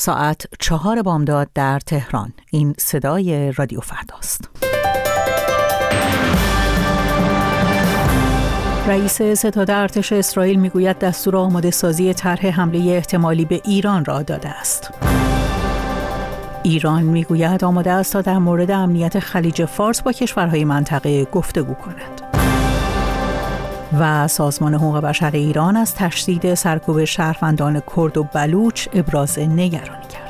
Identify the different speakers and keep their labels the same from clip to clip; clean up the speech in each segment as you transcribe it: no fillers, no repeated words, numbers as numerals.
Speaker 1: ساعت 4 بامداد در تهران. این صدای رادیو فرداست. رئیس ستاد ارتش اسرائیل میگوید دستور آماده سازی طرح حمله احتمالی به ایران را داده است. ایران میگوید آماده است تا در مورد امنیت خلیج فارس با کشورهای منطقه گفتگو کند. و سازمان حقوق بشر ایران از تشدید سرکوب شهروندان کرد و بلوچ ابراز نگرانی کرد.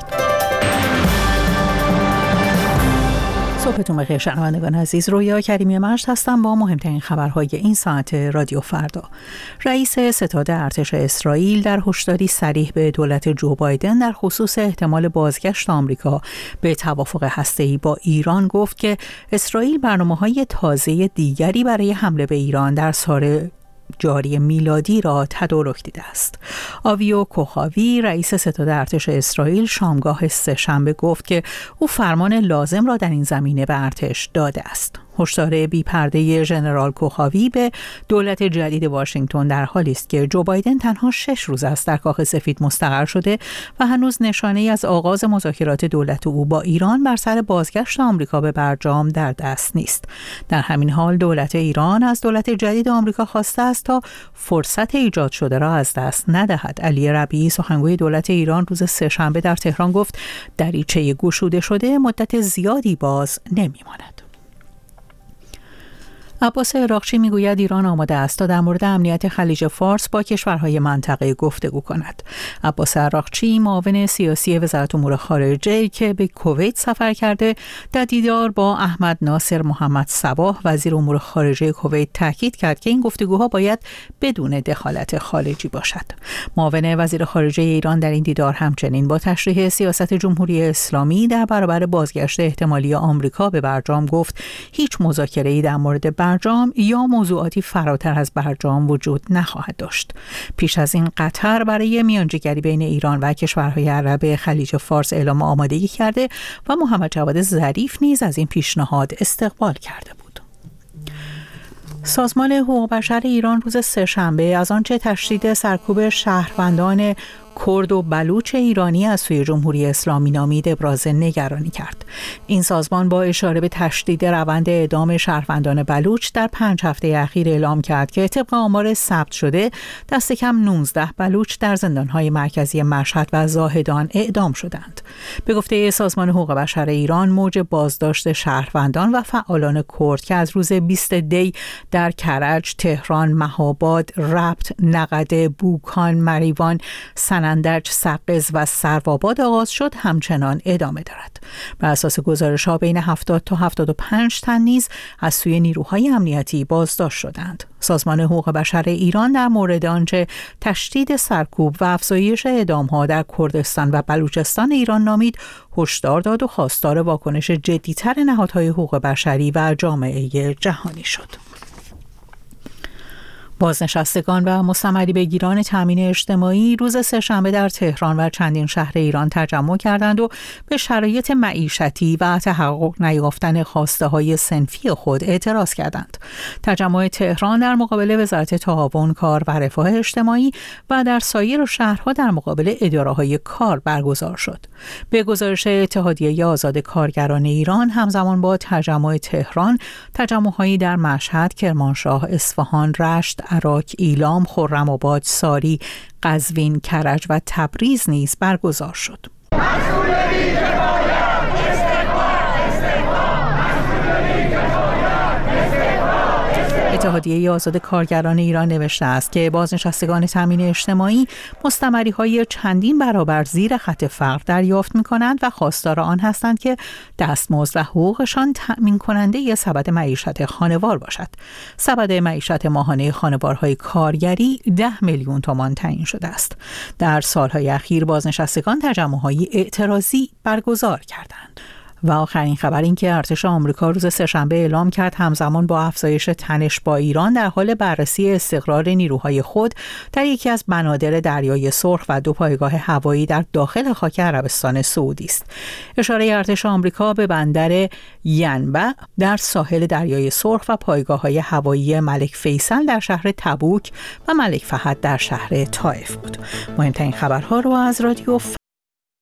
Speaker 1: صبحتون بخیر شنوندگان عزیز، رویا کریمی مجد هستم با مهمترین خبرهای این ساعت رادیو فردا. رئیس ستاد ارتش اسرائیل در هشداری صریح به دولت جو بایدن در خصوص احتمال بازگشت آمریکا به توافق هسته‌ای با ایران گفت که اسرائیل برنامه‌های تازه دیگری برای حمله به ایران در سال جاری میلادی را تدارک دیده است. آویو کوهاوی رئیس ستاد ارتش اسرائیل شامگاه سه‌شنبه گفت که او فرمان لازم را در این زمینه به ارتش داده است. هشدار بی‌پرده ژنرال کوهاوی به دولت جدید واشنگتن در حالی است که جو بایدن تنها 6 روز است در کاخ سفید مستقر شده و هنوز نشانه‌ای از آغاز مذاکرات دولت او با ایران بر سر بازگشت آمریکا به برجام در دست نیست. در همین حال دولت ایران از دولت جدید آمریکا خواسته است تا فرصت ایجاد شده را از دست ندهد. علی ربیعی سخنگوی دولت ایران روز سه‌شنبه در تهران گفت دریچه گشوده شده مدت زیادی باز نمی‌ماند. عباس عراقچی میگوید ایران آماده است تا در مورد امنیت خلیج فارس با کشورهای منطقه گفتگو کند. عباس عراقچی معاون سیاسی وزارت امور خارجه که به کویت سفر کرده در دیدار با احمد ناصر محمد صباح وزیر امور خارجه کویت تاکید کرد که این گفتگوها باید بدون دخالت خارجی باشد. معاون وزیر خارجه ایران در این دیدار همچنین با تشریح سیاست جمهوری اسلامی در برابر بازگشت احتمالی آمریکا به برجام گفت هیچ مذاکره‌ای در مورد برجام یا موضوعاتی فراتر از برجام وجود نخواهد داشت. پیش از این قطر برای میانجیگری بین ایران و کشورهای عرب خلیج فارس اعلام آمادگی کرده و محمد جواد ظریف نیز از این پیشنهاد استقبال کرده بود. سازمان حقوق بشر ایران روز سه‌شنبه از آنچه تشدید سرکوب شهروندان کرد و بلوچ ایرانی از سوی جمهوری اسلامی نامید ابراز نگرانی کرد. این سازمان با اشاره به تشدید روند اعدام شهروندان بلوچ در 5 هفته اخیر اعلام کرد که طبق آمار ثبت شده دست کم 19 بلوچ در زندانهای مرکزی مشهد و زاهدان اعدام شدند. به گفته سازمان حقوق بشر ایران موج بازداشت شهروندان و فعالان کرد که از روز 20 دی در کرج، تهران، مهاباد، ربط، نقده، بوکان، مریوان، سنندج، سقز و سروآباد آغاز شد همچنان ادامه دارد. بر اساس گزارش‌ها بین 70 تا 75 تن نیز از سوی نیروهای امنیتی بازداشت شدند. سازمان حقوق بشر ایران در مورد آنچه تشدید سرکوب و افزایش اعدام‌ها در کردستان و بلوچستان ایران نامید هشدار داد و خواستار واکنش جدی‌تر نهادهای حقوق بشری و جامعه جهانی شد. بازنشستگان و مستمری بگیران تامین اجتماعی روز سه‌شنبه در تهران و چندین شهر ایران تجمع کردند و به شرایط معیشتی و تحقق نیافتن خواسته‌های صنفی خود اعتراض کردند. تجمع تهران در مقابل وزارت تعاون، کار و رفاه اجتماعی و در سایر شهرها در مقابل اداره‌های کار برگزار شد. به گزارش اتحادیه آزاد کارگران ایران همزمان با تجمع تهران، تجمع‌هایی در مشهد، کرمانشاه، اصفهان، رشت، عراق، ایلام، خرم‌آباد، ساری، قزوین، کرج و تبریز نیز برگزار شد. اتحادیه آزاد کارگران ایران نوشته است که بازنشستگان تامین اجتماعی مستمری‌های چندین برابر زیر خط فقر دریافت می‌کنند و خواستار آن هستند که دستمزد و حقوقشان تأمین کننده سبد معیشت خانوار باشد. سبد معیشت ماهانه خانوارهای کارگری 10 میلیون تومان تعیین شده است. در سالهای اخیر بازنشستگان تجمع‌های اعتراضی برگزار کردند. و آخرین خبر این که ارتش آمریکا روز سه‌شنبه اعلام کرد همزمان با افزایش تنش با ایران در حال بررسی استقرار نیروهای خود در یکی از بنادر دریای سرخ و 2 پایگاه هوایی در داخل خاک عربستان سعودی است. اشاره ارتش آمریکا به بندر ینبع در ساحل دریای سرخ و پایگاه‌های هوایی ملک فیصل در شهر تبوک و ملک فهد در شهر طائف بود. مهمترین خبرها رو از رادیو